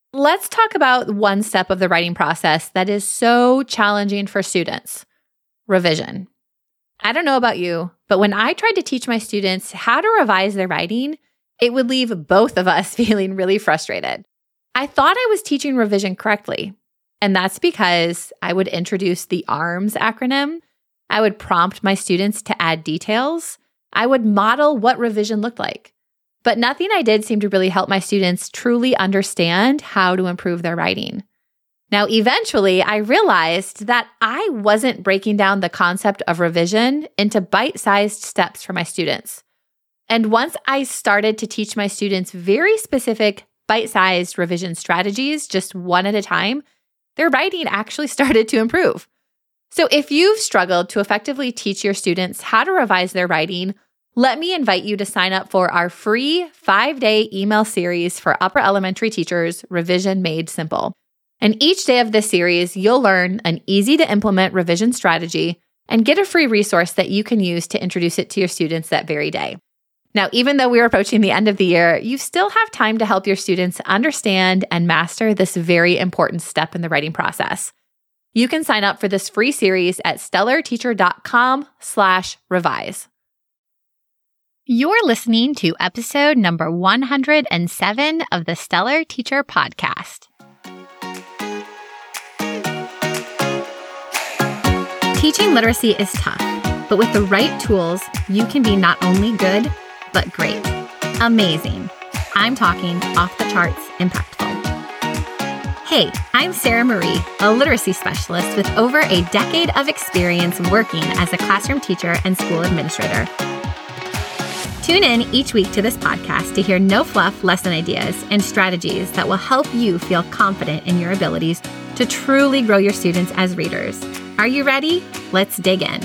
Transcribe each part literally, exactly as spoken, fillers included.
Let's talk about one step of the writing process that is so challenging for students: revision. I don't know about you, but when I tried to teach my students how to revise their writing, it would leave both of us feeling really frustrated. I thought I was teaching revision correctly, and that's because I would introduce the ARMS acronym. I would prompt my students to add details. I would model what revision looked like. But nothing I did seemed to really help my students truly understand how to improve their writing. Now, eventually, I realized that I wasn't breaking down the concept of revision into bite-sized steps for my students. And once I started to teach my students very specific bite-sized revision strategies, just one at a time, their writing actually started to improve. So if you've struggled to effectively teach your students how to revise their writing, let me invite you to sign up for our free five-day email series for upper elementary teachers, Revision Made Simple. And each day of this series, you'll learn an easy-to-implement revision strategy and get a free resource that you can use to introduce it to your students that very day. Now, even though we're approaching the end of the year, you still have time to help your students understand and master this very important step in the writing process. You can sign up for this free series at stellarteacher.com slash revise. You're listening to episode number one hundred seven of the Stellar Teacher Podcast. Teaching literacy is tough, but with the right tools, you can be not only good, but great. Amazing. I'm talking off the charts impactful. Hey, I'm Sarah Marie, a literacy specialist with over a decade of experience working as a classroom teacher and school administrator. Tune in each week to this podcast to hear no-fluff lesson ideas and strategies that will help you feel confident in your abilities to truly grow your students as readers. Are you ready? Let's dig in.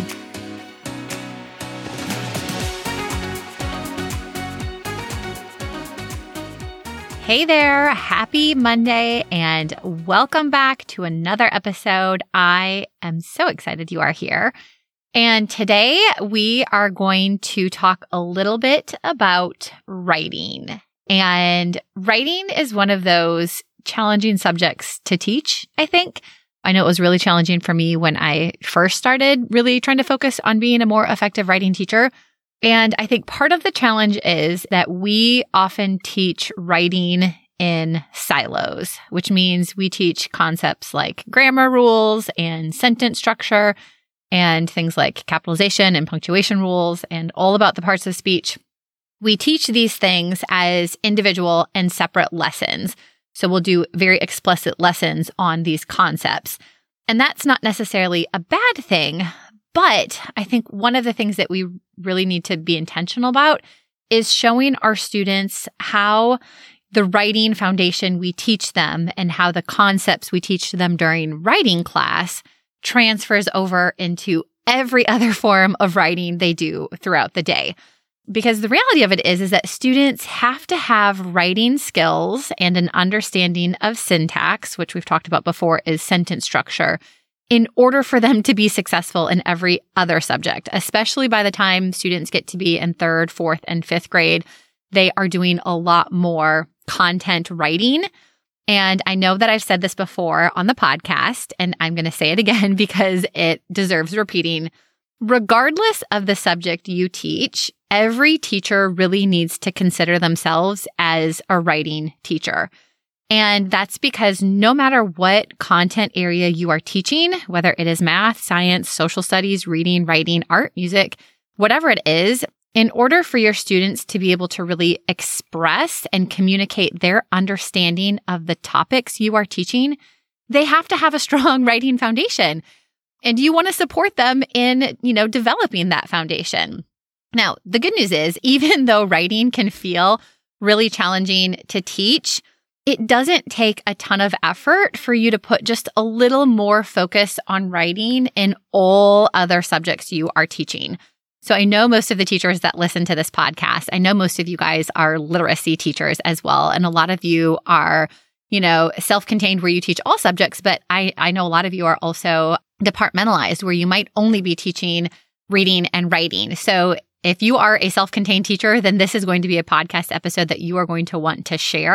Hey there, happy Monday, and welcome back to another episode. I am so excited you are here. And today we are going to talk a little bit about writing. And writing is one of those challenging subjects to teach, I think. I know it was really challenging for me when I first started really trying to focus on being a more effective writing teacher. And I think part of the challenge is that we often teach writing in silos, which means we teach concepts like grammar rules and sentence structure and things like capitalization and punctuation rules and all about the parts of speech. We teach these things as individual and separate lessons. So we'll do very explicit lessons on these concepts. And that's not necessarily a bad thing, but I think one of the things that we really need to be intentional about is showing our students how the writing foundation we teach them and how the concepts we teach them during writing class transfers over into every other form of writing they do throughout the day. Because the reality of it is, is that students have to have writing skills and an understanding of syntax, which we've talked about before is sentence structure, in order for them to be successful in every other subject, especially by the time students get to be in third, fourth, and fifth grade. They are doing a lot more content writing. And I know that I've said this before on the podcast, and I'm going to say it again because it deserves repeating. Regardless of the subject you teach, every teacher really needs to consider themselves as a writing teacher. And that's because no matter what content area you are teaching, whether it is math, science, social studies, reading, writing, art, music, whatever it is, in order for your students to be able to really express and communicate their understanding of the topics you are teaching, they have to have a strong writing foundation. And you want to support them in, you know, developing that foundation. Now, the good news is, even though writing can feel really challenging to teach, it doesn't take a ton of effort for you to put just a little more focus on writing in all other subjects you are teaching. So I know most of the teachers that listen to this podcast, I know most of you guys are literacy teachers as well. And a lot of you are, you know, self-contained where you teach all subjects, but I, I know a lot of you are also departmentalized where you might only be teaching reading and writing. So if you are a self-contained teacher, then this is going to be a podcast episode that you are going to want to share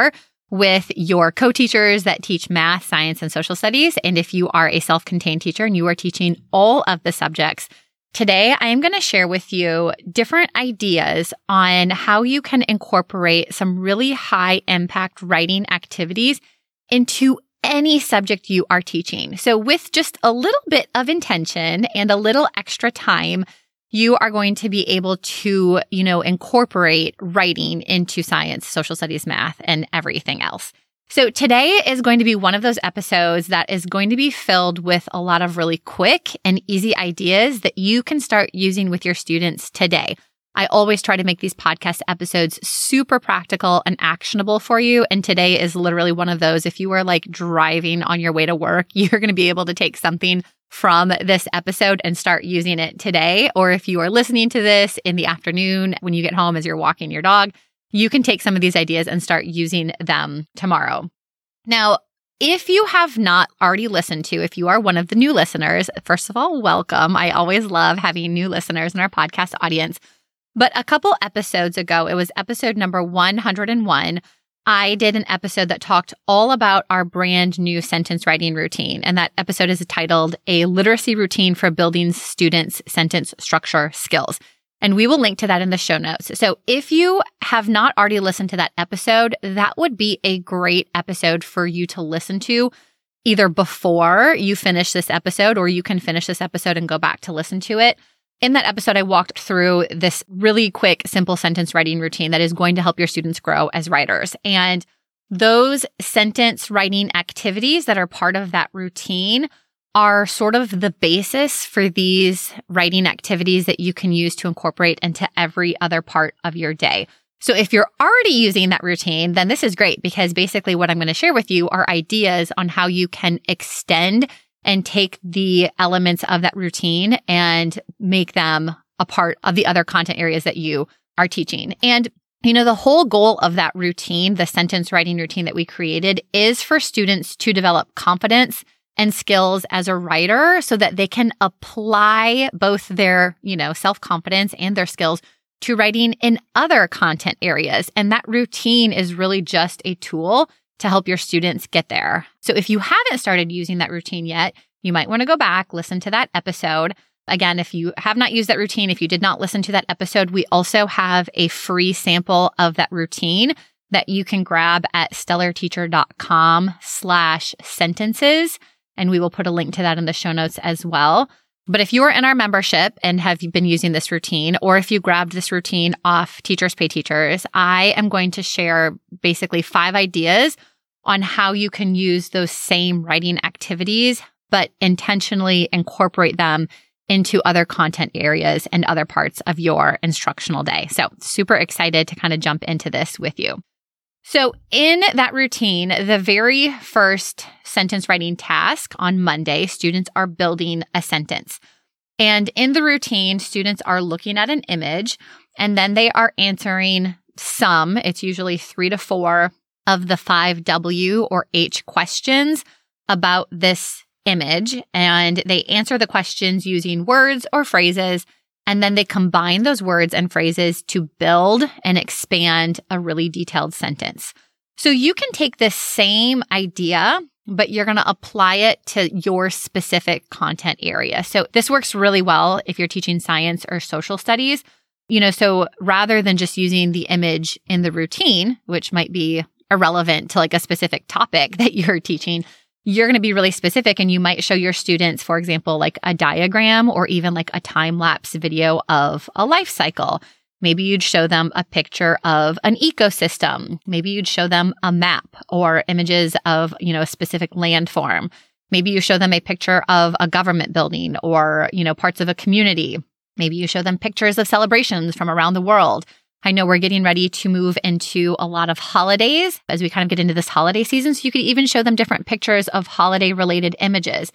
with your co-teachers that teach math, science, and social studies. And if you are a self-contained teacher and you are teaching all of the subjects, today I am going to share with you different ideas on how you can incorporate some really high impact writing activities into any subject you are teaching. So with just a little bit of intention and a little extra time, you are going to be able to, you know, incorporate writing into science, social studies, math, and everything else. So today is going to be one of those episodes that is going to be filled with a lot of really quick and easy ideas that you can start using with your students today. I always try to make these podcast episodes super practical and actionable for you. And today is literally one of those. If you are like driving on your way to work, you're going to be able to take something from this episode and start using it today. Or if you are listening to this in the afternoon when you get home as you're walking your dog, you can take some of these ideas and start using them tomorrow. Now, if you have not already listened to, if you are one of the new listeners, first of all, welcome. I always love having new listeners in our podcast audience. But a couple episodes ago, it was episode number one hundred one, I did an episode that talked all about our brand new sentence writing routine. And that episode is titled A Literacy Routine for Building Students' Sentence Structure Skills. And we will link to that in the show notes. So if you have not already listened to that episode, that would be a great episode for you to listen to either before you finish this episode, or you can finish this episode and go back to listen to it. In that episode, I walked through this really quick, simple sentence writing routine that is going to help your students grow as writers. And those sentence writing activities that are part of that routine are sort of the basis for these writing activities that you can use to incorporate into every other part of your day. So if you're already using that routine, then this is great, because basically what I'm going to share with you are ideas on how you can extend and take the elements of that routine and make them a part of the other content areas that you are teaching. And, you know, the whole goal of that routine, the sentence writing routine that we created, is for students to develop confidence and skills as a writer so that they can apply both their, you know, self-confidence and their skills to writing in other content areas. And that routine is really just a tool to help your students get there. So if you haven't started using that routine yet, you might want to go back, listen to that episode. Again, if you have not used that routine, if you did not listen to that episode, we also have a free sample of that routine that you can grab at stellarteacher.com slash sentences. And we will put a link to that in the show notes as well. But if you are in our membership and have been using this routine, or if you grabbed this routine off Teachers Pay Teachers, I am going to share basically five ideas on how you can use those same writing activities, but intentionally incorporate them into other content areas and other parts of your instructional day. So super excited to kind of jump into this with you. So in that routine, the very first sentence writing task on Monday, students are building a sentence. And in the routine, students are looking at an image, and then they are answering some, it's usually three to four of the five W or H questions about this image. And they answer the questions using words or phrases, and then they combine those words and phrases to build and expand a really detailed sentence. So you can take this same idea, but you're going to apply it to your specific content area. So this works really well if you're teaching science or social studies. You know, so rather than just using the image in the routine, which might be irrelevant to like a specific topic that you're teaching, you're going to be really specific, and you might show your students, for example, like a diagram or even like a time-lapse video of a life cycle. Maybe you'd show them a picture of an ecosystem. Maybe you'd show them a map or images of, you know, a specific landform. Maybe you show them a picture of a government building or, you know, parts of a community. Maybe you show them pictures of celebrations from around the world. I know we're getting ready to move into a lot of holidays as we kind of get into this holiday season. So you could even show them different pictures of holiday-related images.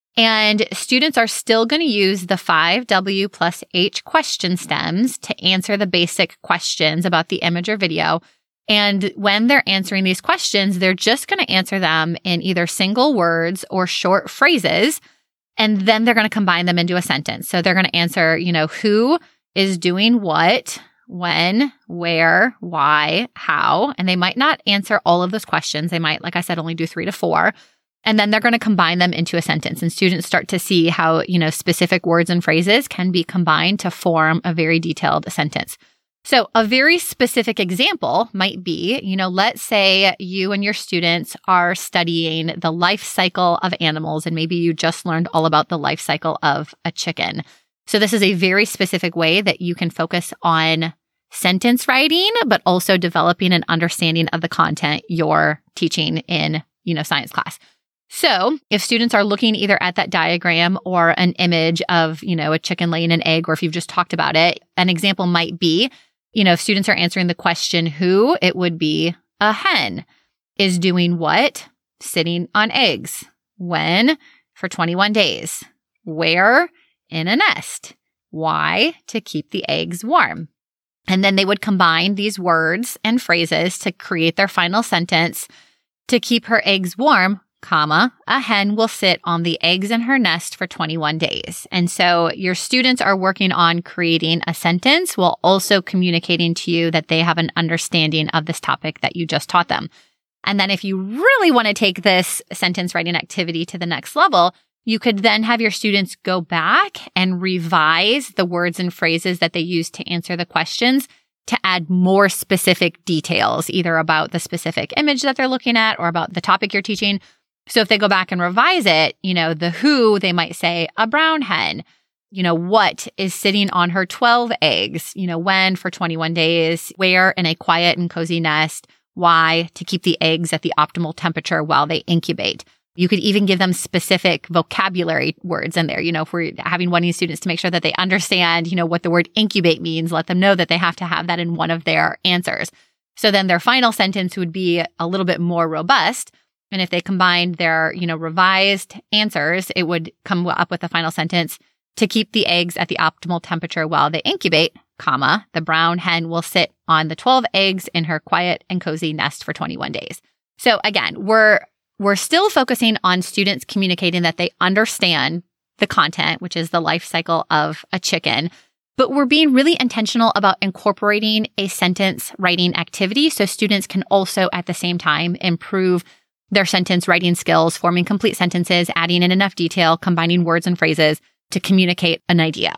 And students are still going to use the five W plus H question stems to answer the basic questions about the image or video. And when they're answering these questions, they're just going to answer them in either single words or short phrases. And then they're going to combine them into a sentence. So they're going to answer, you know, who is doing what, when, where, why, how, and they might not answer all of those questions. They might, like I said, only do three to four. And then they're going to combine them into a sentence. And students start to see how, you know, specific words and phrases can be combined to form a very detailed sentence. So a very specific example might be, you know, let's say you and your students are studying the life cycle of animals, and maybe you just learned all about the life cycle of a chicken. So this is a very specific way that you can focus on sentence writing, but also developing an understanding of the content you're teaching in, you know, science class. So if students are looking either at that diagram or an image of, you know, a chicken laying an egg, or if you've just talked about it, an example might be, you know, if students are answering the question who, it would be a hen. Is doing what? Sitting on eggs. When? For twenty-one days. Where? In a nest. Why? To keep the eggs warm. And then they would combine these words and phrases to create their final sentence. To keep her eggs warm, comma, a hen will sit on the eggs in her nest for twenty-one days. And so your students are working on creating a sentence while also communicating to you that they have an understanding of this topic that you just taught them. And then if you really want to take this sentence writing activity to the next level, you could then have your students go back and revise the words and phrases that they use to answer the questions to add more specific details, either about the specific image that they're looking at or about the topic you're teaching. So if they go back and revise it, you know, the who, they might say a brown hen. You know, what is sitting on her twelve eggs? You know, when for twenty-one days, where in a quiet and cozy nest, why to keep the eggs at the optimal temperature while they incubate. You could even give them specific vocabulary words in there. You know, if we're having one of these students to make sure that they understand, you know, what the word incubate means, let them know that they have to have that in one of their answers. So then their final sentence would be a little bit more robust. And if they combined their, you know, revised answers, it would come up with a final sentence. To keep the eggs at the optimal temperature while they incubate, comma, the brown hen will sit on the twelve eggs in her quiet and cozy nest for twenty-one days. So again, we're we're still focusing on students communicating that they understand the content, which is the life cycle of a chicken, but we're being really intentional about incorporating a sentence writing activity so students can also at the same time improve their sentence writing skills, forming complete sentences, adding in enough detail, combining words and phrases to communicate an idea.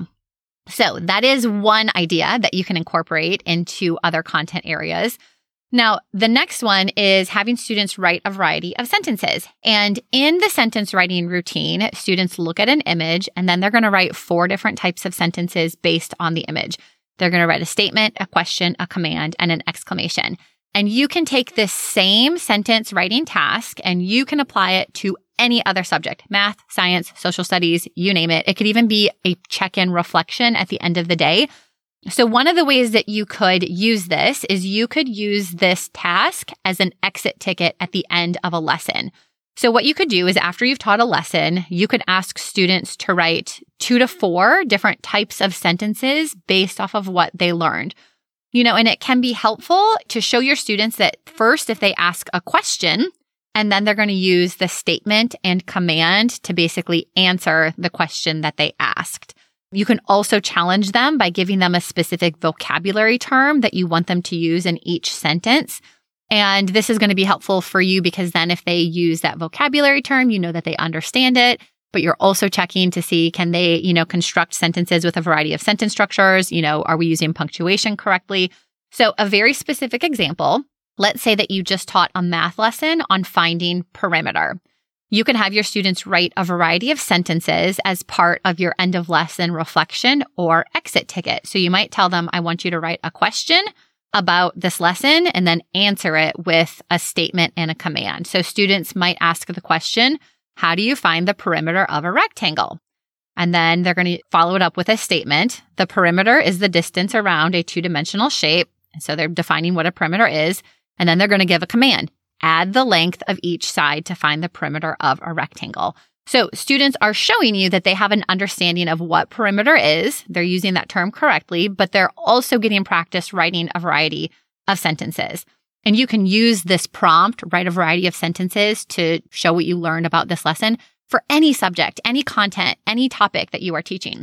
So that is one idea that you can incorporate into other content areas. Now, the next one is having students write a variety of sentences. And in the sentence writing routine, students look at an image and then they're going to write four different types of sentences based on the image. They're going to write a statement, a question, a command, and an exclamation. And you can take this same sentence writing task and you can apply it to any other subject, math, science, social studies, you name it. It could even be a check-in reflection at the end of the day. So one of the ways that you could use this is you could use this task as an exit ticket at the end of a lesson. So what you could do is after you've taught a lesson, you could ask students to write two to four different types of sentences based off of what they learned. You know, and it can be helpful to show your students that first, if they ask a question, and then they're going to use the statement and command to basically answer the question that they asked. You can also challenge them by giving them a specific vocabulary term that you want them to use in each sentence. And this is going to be helpful for you because then if they use that vocabulary term, you know that they understand it, but you're also checking to see, can they, you know, construct sentences with a variety of sentence structures? You know, are we using punctuation correctly? So a very specific example, let's say that you just taught a math lesson on finding perimeter. You can have your students write a variety of sentences as part of your end of lesson reflection or exit ticket. So you might tell them, I want you to write a question about this lesson and then answer it with a statement and a command. So students might ask the question, how do you find the perimeter of a rectangle? And then they're going to follow it up with a statement. The perimeter is the distance around a two-dimensional shape. So they're defining what a perimeter is. And then they're going to give a command. Add the length of each side to find the perimeter of a rectangle. So students are showing you that they have an understanding of what perimeter is. They're using that term correctly, but they're also getting practice writing a variety of sentences. And you can use this prompt, write a variety of sentences to show what you learned about this lesson for any subject, any content, any topic that you are teaching.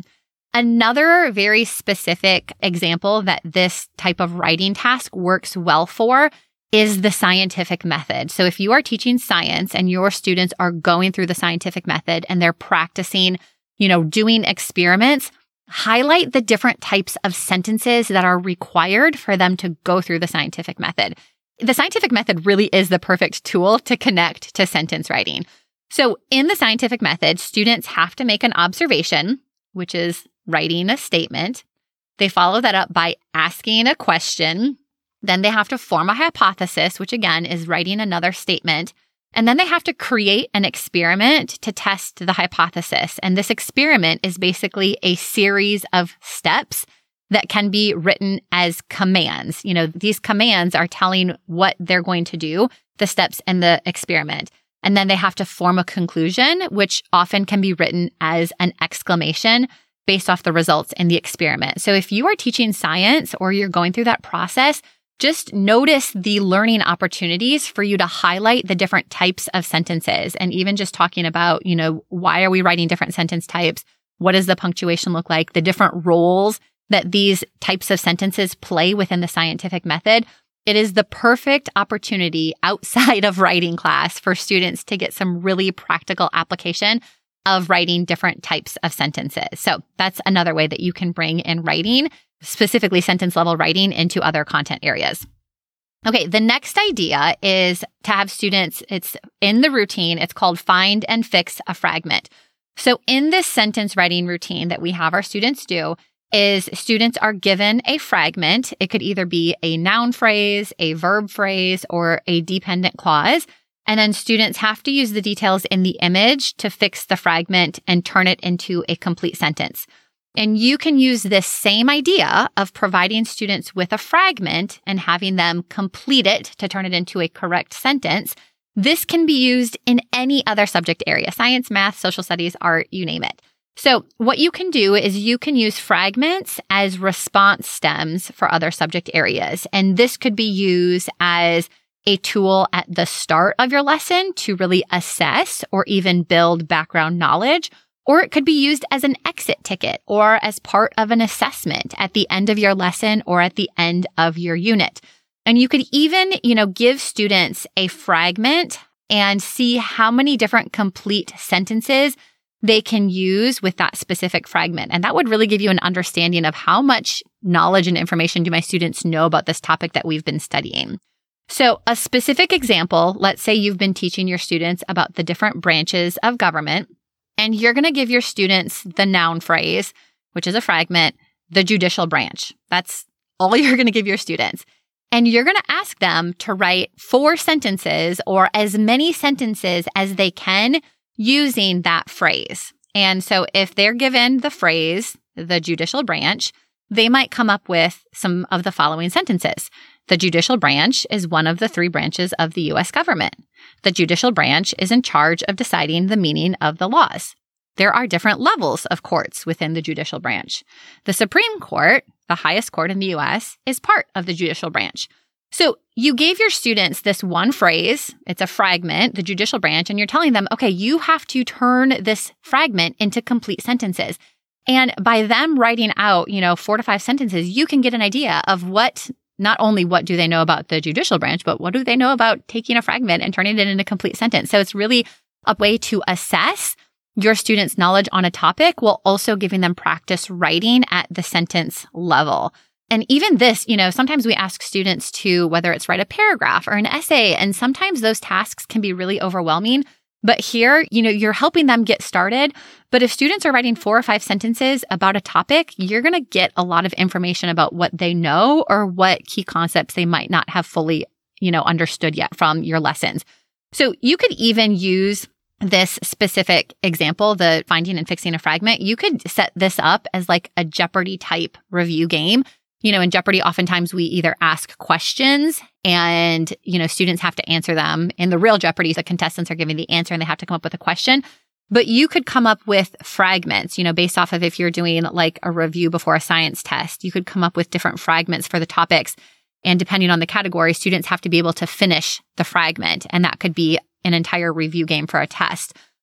Another very specific example that this type of writing task works well for is the scientific method. So if you are teaching science and your students are going through the scientific method and they're practicing, you know, doing experiments, highlight the different types of sentences that are required for them to go through the scientific method. The scientific method really is the perfect tool to connect to sentence writing. So in the scientific method, students have to make an observation, which is writing a statement. They follow that up by asking a question. Then they have to form a hypothesis, which again is writing another statement. And then they have to create an experiment to test the hypothesis. And this experiment is basically a series of steps that can be written as commands. You know, these commands are telling what they're going to do, the steps in the experiment. And then they have to form a conclusion, which often can be written as an exclamation based off the results in the experiment. So if you are teaching science or you're going through that process, just notice the learning opportunities for you to highlight the different types of sentences. And even just talking about, you know, why are we writing different sentence types? What does the punctuation look like? The different roles that these types of sentences play within the scientific method. It is the perfect opportunity outside of writing class for students to get some really practical application of writing different types of sentences. So that's another way that you can bring in writing, specifically sentence level writing, into other content areas. Okay, the next idea is to have students, it's in the routine, it's called find and fix a fragment. So in this sentence writing routine that we have our students do, is students are given a fragment. It could either be a noun phrase, a verb phrase, or a dependent clause. And then students have to use the details in the image to fix the fragment and turn it into a complete sentence. And you can use this same idea of providing students with a fragment and having them complete it to turn it into a correct sentence. This can be used in any other subject area: science, math, social studies, art, you name it. So what you can do is you can use fragments as response stems for other subject areas. And this could be used as a tool at the start of your lesson to really assess or even build background knowledge. Or it could be used as an exit ticket or as part of an assessment at the end of your lesson or at the end of your unit. And you could even, you know, give students a fragment and see how many different complete sentences they can use with that specific fragment. And that would really give you an understanding of how much knowledge and information do my students know about this topic that we've been studying. So a specific example, let's say you've been teaching your students about the different branches of government, and you're going to give your students the noun phrase, which is a fragment, the judicial branch. That's all you're going to give your students. And you're going to ask them to write four sentences or as many sentences as they can using that phrase. And so if they're given the phrase, the judicial branch, they might come up with some of the following sentences. The judicial branch is one of the three branches of the U S government. The judicial branch is in charge of deciding the meaning of the laws. There are different levels of courts within the judicial branch. The Supreme Court, the highest court in the U S, is part of the judicial branch. So you gave your students this one phrase, it's a fragment, the judicial branch, and you're telling them, okay, you have to turn this fragment into complete sentences. And by them writing out, you know, four to five sentences, you can get an idea of what, not only what do they know about the judicial branch, but what do they know about taking a fragment and turning it into a complete sentence. So it's really a way to assess your students' knowledge on a topic while also giving them practice writing at the sentence level. And even this, you know, sometimes we ask students to, whether it's write a paragraph or an essay, and sometimes those tasks can be really overwhelming. But here, you know, you're helping them get started. But if students are writing four or five sentences about a topic, you're going to get a lot of information about what they know or what key concepts they might not have fully, you know, understood yet from your lessons. So you could even use this specific example, the finding and fixing a fragment. You could set this up as like a Jeopardy type review game. You know, in Jeopardy, oftentimes we either ask questions and, you know, students have to answer them. In the real Jeopardy, the contestants are giving the answer and they have to come up with a question. But you could come up with fragments, you know, based off of if you're doing like a review before a science test, you could come up with different fragments for the topics. And depending on the category, students have to be able to finish the fragment. And that could be an entire review game for a test.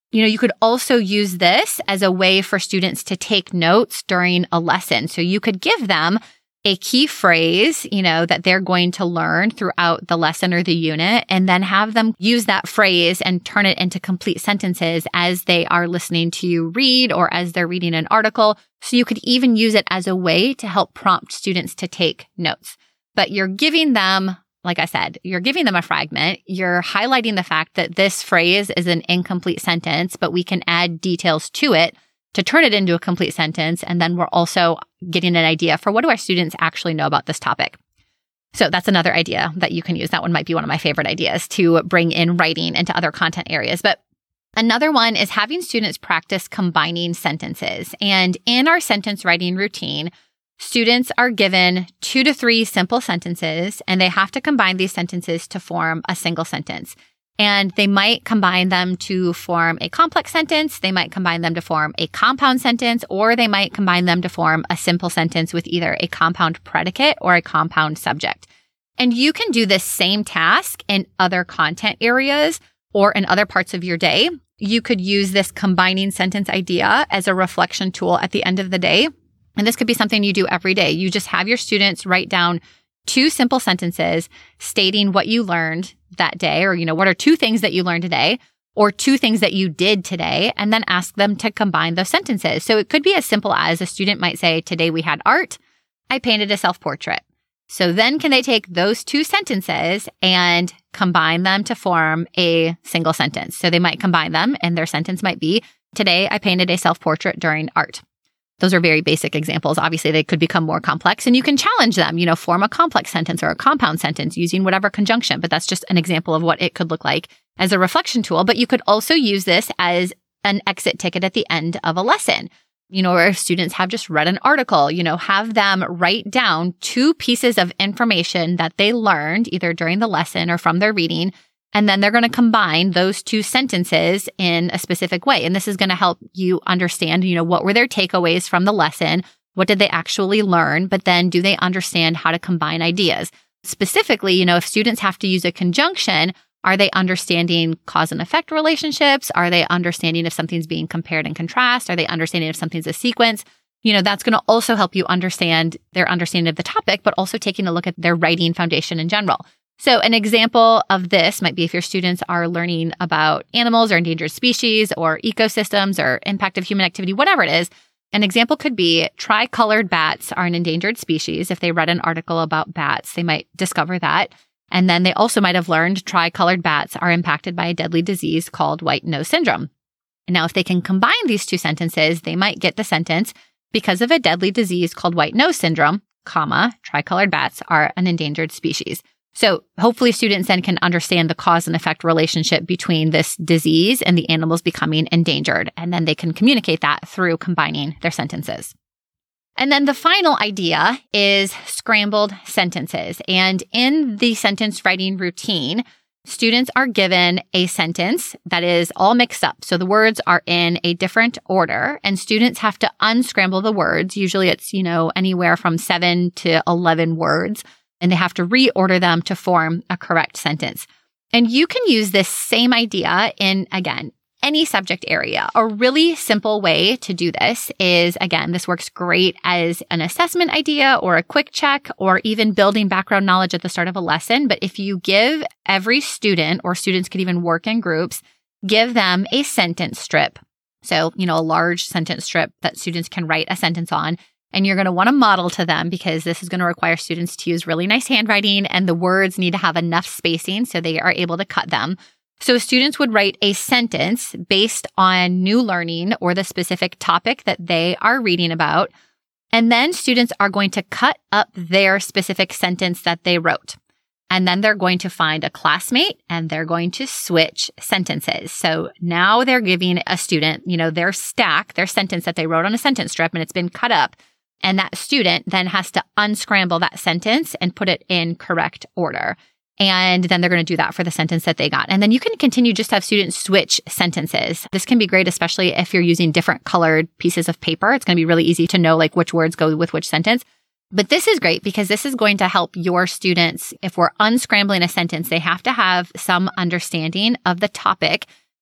You know, you could also use this as a way for students to take notes during a lesson. So you could give them a key phrase, you know, that they're going to learn throughout the lesson or the unit, and then have them use that phrase and turn it into complete sentences as they are listening to you read or as they're reading an article. So you could even use it as a way to help prompt students to take notes. But you're giving them, like I said, you're giving them a fragment. You're highlighting the fact that this phrase is an incomplete sentence, but we can add details to it to turn it into a complete sentence. And then we're also getting an idea for what do our students actually know about this topic. So that's another idea that you can use. That one might be one of my favorite ideas to bring in writing into other content areas. But another one is having students practice combining sentences. And in our sentence writing routine, students are given two to three simple sentences, and they have to combine these sentences to form a single sentence. And they might combine them to form a complex sentence. They might combine them to form a compound sentence, or they might combine them to form a simple sentence with either a compound predicate or a compound subject. And you can do this same task in other content areas or in other parts of your day. You could use this combining sentence idea as a reflection tool at the end of the day. And this could be something you do every day. You just have your students write down two simple sentences stating what you learned that day, or, you know, what are two things that you learned today, or two things that you did today, and then ask them to combine those sentences. So it could be as simple as a student might say, today we had art, I painted a self-portrait. So then can they take those two sentences and combine them to form a single sentence? So they might combine them, and their sentence might be, today I painted a self-portrait during art. Those are very basic examples. Obviously, they could become more complex, and you can challenge them, you know, form a complex sentence or a compound sentence using whatever conjunction. But that's just an example of what it could look like as a reflection tool. But you could also use this as an exit ticket at the end of a lesson. You know, or if students have just read an article, you know, have them write down two pieces of information that they learned either during the lesson or from their reading. And then they're going to combine those two sentences in a specific way. And this is going to help you understand, you know, what were their takeaways from the lesson? What did they actually learn? But then do they understand how to combine ideas? Specifically, you know, if students have to use a conjunction, are they understanding cause and effect relationships? Are they understanding if something's being compared and contrast? Are they understanding if something's a sequence? You know, that's going to also help you understand their understanding of the topic, but also taking a look at their writing foundation in general. So an example of this might be if your students are learning about animals or endangered species or ecosystems or impact of human activity, whatever it is. An example could be tricolored bats are an endangered species. If they read an article about bats, they might discover that. And then they also might have learned tricolored bats are impacted by a deadly disease called white nose syndrome. Now, if they can combine these two sentences, they might get the sentence, because of a deadly disease called white nose syndrome, comma, tricolored bats are an endangered species. So hopefully students then can understand the cause and effect relationship between this disease and the animals becoming endangered. And then they can communicate that through combining their sentences. And then the final idea is scrambled sentences. And in the sentence writing routine, students are given a sentence that is all mixed up. So the words are in a different order, and students have to unscramble the words. Usually it's, you know, anywhere from seven to eleven words. And they have to reorder them to form a correct sentence. And you can use this same idea in, again, any subject area. A really simple way to do this is, again, this works great as an assessment idea or a quick check or even building background knowledge at the start of a lesson. But if you give every student, or students could even work in groups, give them a sentence strip. So, you know, a large sentence strip that students can write a sentence on. And you're going to want to model to them, because this is going to require students to use really nice handwriting, and the words need to have enough spacing so they are able to cut them. So students would write a sentence based on new learning or the specific topic that they are reading about. And then students are going to cut up their specific sentence that they wrote. And then they're going to find a classmate and they're going to switch sentences. So now they're giving a student, you know, their stack, their sentence that they wrote on a sentence strip, and it's been cut up. And that student then has to unscramble that sentence and put it in correct order. And then they're going to do that for the sentence that they got. And then you can continue just have students switch sentences. This can be great, especially if you're using different colored pieces of paper. It's going to be really easy to know like which words go with which sentence. But this is great because this is going to help your students. If we're unscrambling a sentence, they have to have some understanding of the topic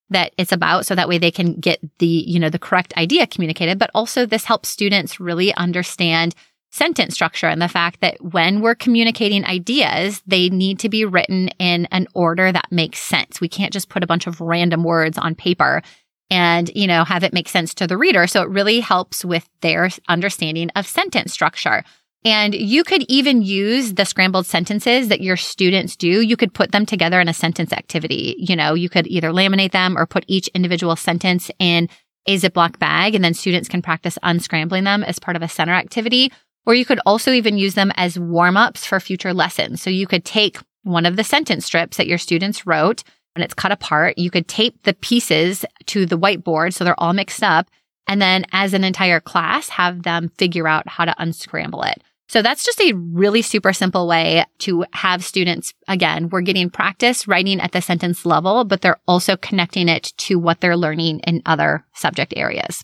that it's about, so that way they can get the, you know, the correct idea communicated. But also this helps students really understand sentence structure and the fact that when we're communicating ideas, they need to be written in an order that makes sense. We can't just put a bunch of random words on paper and, you know, have it make sense to the reader. So it really helps with their understanding of sentence structure. And you could even use the scrambled sentences that your students do. You could put them together in a sentence activity. You know, you could either laminate them or put each individual sentence in a Ziploc bag, and then students can practice unscrambling them as part of a center activity. Or you could also even use them as warm-ups for future lessons. So you could take one of the sentence strips that your students wrote, and it's cut apart. You could tape the pieces to the whiteboard so they're all mixed up. And then as an entire class, have them figure out how to unscramble it. So that's just a really super simple way to have students, again, we're getting practice writing at the sentence level, but they're also connecting it to what they're learning in other subject areas.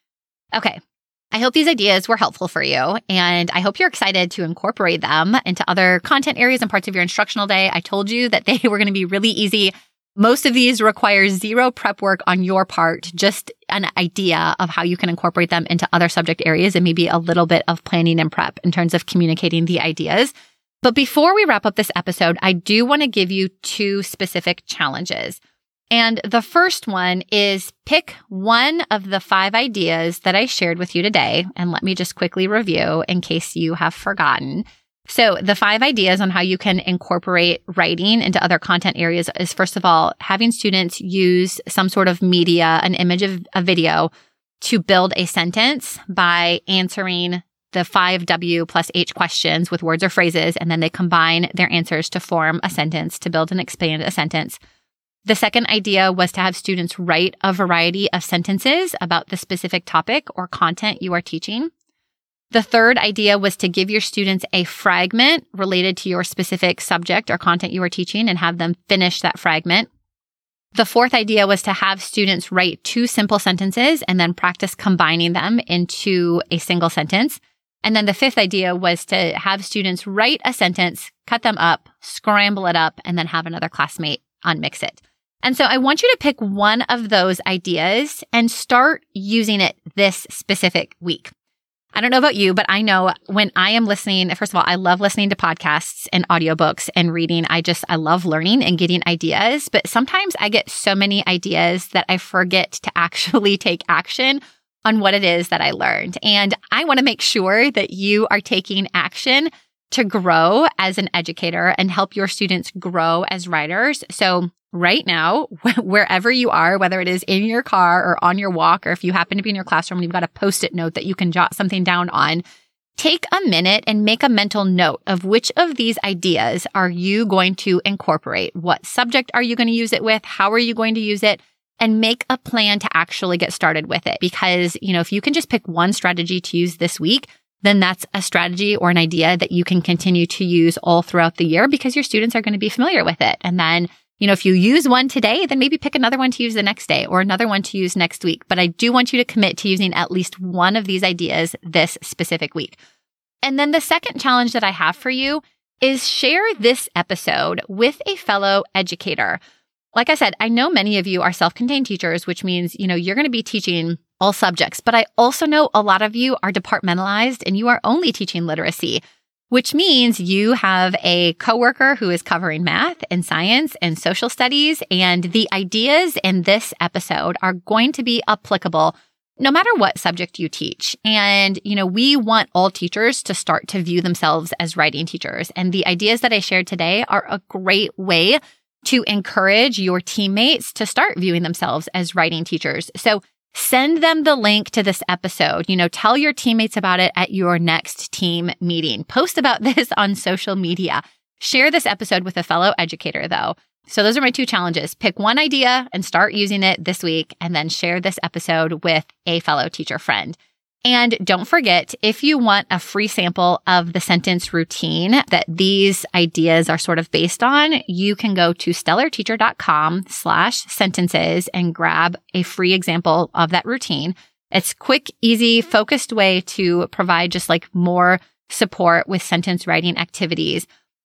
Okay. I hope these ideas were helpful for you, and I hope you're excited to incorporate them into other content areas and parts of your instructional day. I told you that they were going to be really easy. Most of these require zero prep work on your part, just an idea of how you can incorporate them into other subject areas and maybe a little bit of planning and prep in terms of communicating the ideas. But before we wrap up this episode, I do want to give you two specific challenges. And the first one is pick one of the five ideas that I shared with you today. And let me just quickly review in case you have forgotten. So the five ideas on how you can incorporate writing into other content areas is, first of all, having students use some sort of media, an image of a video, to build a sentence by answering the five W plus H questions with words or phrases, and then they combine their answers to form a sentence, to build and expand a sentence. The second idea was to have students write a variety of sentences about the specific topic or content you are teaching. The third idea was to give your students a fragment related to your specific subject or content you are teaching and have them finish that fragment. The fourth idea was to have students write two simple sentences and then practice combining them into a single sentence. And then the fifth idea was to have students write a sentence, cut them up, scramble it up, and then have another classmate unmix it. And so I want you to pick one of those ideas and start using it this specific week. I don't know about you, but I know when I am listening, first of all, I love listening to podcasts and audiobooks and reading. I just, I love learning and getting ideas, but sometimes I get so many ideas that I forget to actually take action on what it is that I learned. And I want to make sure that you are taking action to grow as an educator and help your students grow as writers. So right now, wherever you are, whether it is in your car or on your walk, or if you happen to be in your classroom and you've got a Post-it note that you can jot something down on, take a minute and make a mental note of which of these ideas are you going to incorporate? What subject are you going to use it with? How are you going to use it? And make a plan to actually get started with it. Because, you know, if you can just pick one strategy to use this week, then that's a strategy or an idea that you can continue to use all throughout the year because your students are going to be familiar with it. And then, you know, if you use one today, then maybe pick another one to use the next day or another one to use next week. But I do want you to commit to using at least one of these ideas this specific week. And then the second challenge that I have for you is share this episode with a fellow educator. Like I said, I know many of you are self-contained teachers, which means, you know, you're going to be teaching all subjects, but I also know a lot of you are departmentalized and you are only teaching literacy, which means you have a coworker who is covering math and science and social studies, and the ideas in this episode are going to be applicable no matter what subject you teach. And, you know, we want all teachers to start to view themselves as writing teachers. And the ideas that I shared today are a great way to encourage your teammates to start viewing themselves as writing teachers. So send them the link to this episode. You know, tell your teammates about it at your next team meeting. Post about this on social media. Share this episode with a fellow educator, though. So those are my two challenges. Pick one idea and start using it this week, and then share this episode with a fellow teacher friend. And don't forget, if you want a free sample of the sentence routine that these ideas are sort of based on, you can go to stellarteacher.com slash sentences and grab a free example of that routine. It's quick, easy, focused way to provide just like more support with sentence writing activities.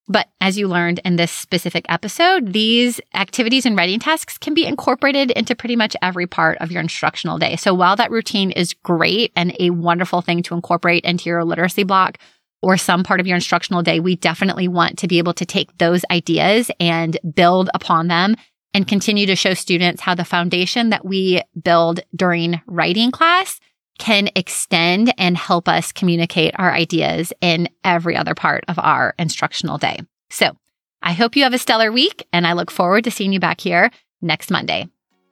But as you learned in this specific episode, these activities and writing tasks can be incorporated into pretty much every part of your instructional day. So while that routine is great and a wonderful thing to incorporate into your literacy block or some part of your instructional day, we definitely want to be able to take those ideas and build upon them and continue to show students how the foundation that we build during writing class can extend and help us communicate our ideas in every other part of our instructional day. So I hope you have a stellar week, and I look forward to seeing you back here next Monday.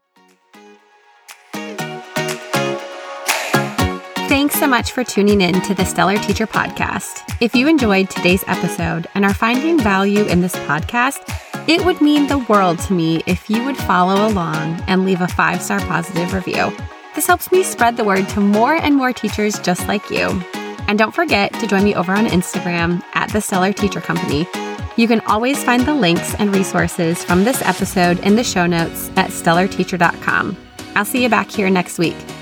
Thanks so much for tuning in to the Stellar Teacher Podcast. If you enjoyed today's episode and are finding value in this podcast, it would mean the world to me if you would follow along and leave a five-star positive review. This helps me spread the word to more and more teachers just like you. And don't forget to join me over on Instagram at the Stellar Teacher Company. You can always find the links and resources from this episode in the show notes at stellar teacher dot com. I'll see you back here next week.